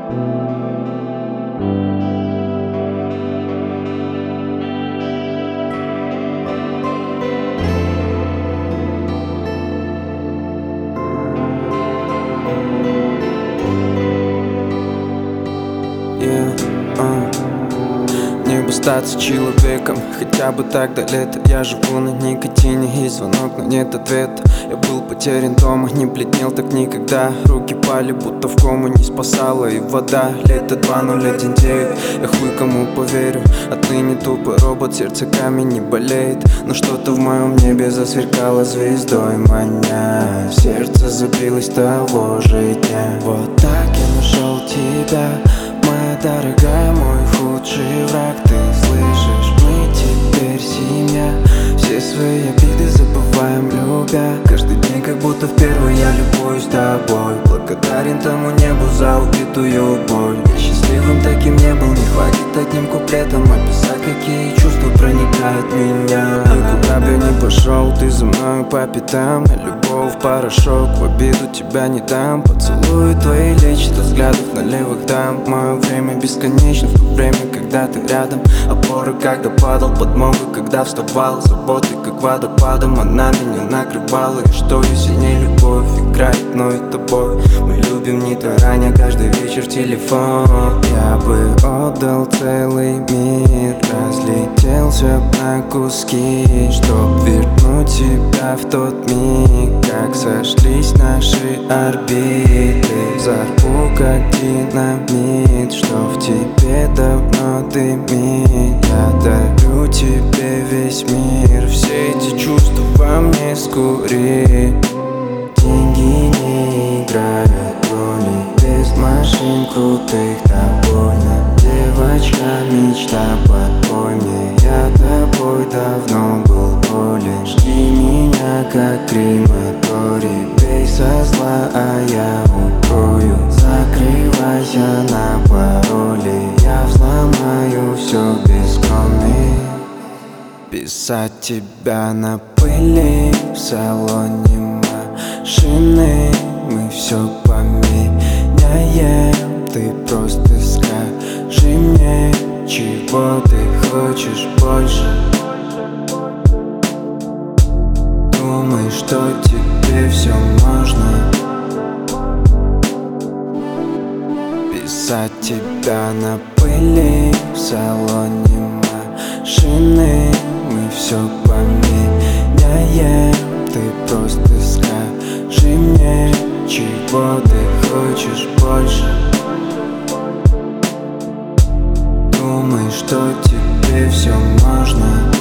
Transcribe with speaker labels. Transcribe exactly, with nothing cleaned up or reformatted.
Speaker 1: Yeah, uh. Мне бы статься человеком, хотя бы так до лета. Я живу на никотине, есть звонок, но нет ответа. Я был потерян дома, не бледнел так никогда. Руки пали, будто в кому не спасала и вода. Лето два ноль один девять, я хуй кому поверю. Отныне тупо робот, сердце камень не болеет. Но что-то в моем небе засверкало звездой маня. Сердце забилось того же дня. Вот так я нашел тебя, моя дорогая, мой худший враг. Ты слышишь, мы теперь семья. Все свои обиды забываем, любя. Каждый день как будто в первый я любуюсь тобой. Благодарен тому небу за убитую боль. Я счастливым таким не был, не хватит одним куплетом описать, какие чувства проникают меня. И куда бы я ни пошел, ты за мною по пятам. На любовь порошок, в обиду тебя не дам. Поцелуи твои лечат от взглядов на левых дам. Мое время бесконечно, в то время, когда ты рядом. Опора, когда падал, подмога, когда вставал. Заботы, как водопадом, она меня накрывала. И что я сильнее, любовь играет мной тобой. Мы любим не тараня, каждый вечер телефон. Я бы отдал целый мир, разлетелся на куски, чтоб вернуть тебя в тот миг, как сошлись наши орбиты. Взорву как динамит, что в тебе давно дымит. Я дарю тебе весь мир, все эти чувства во мне скури. Деньги не играют роли, без машин крутых довольно. Девочка, мечта, подпой мне, я тобой давно был болен. Жди меня как крематорий, бей со зла, а я укрою. Закрывайся на пароли, я взломаю все без коми. Писать тебя на пыли в салоне машины, мы все поменяем. Ты просто скажи мне, чего ты хочешь больше. Думаешь, что тебе все можно. Писать тебя на пыли в салоне машины, мы все поменяем. Ты просто скажи мне, чего ты хочешь больше. Думаешь, что тебе все можно.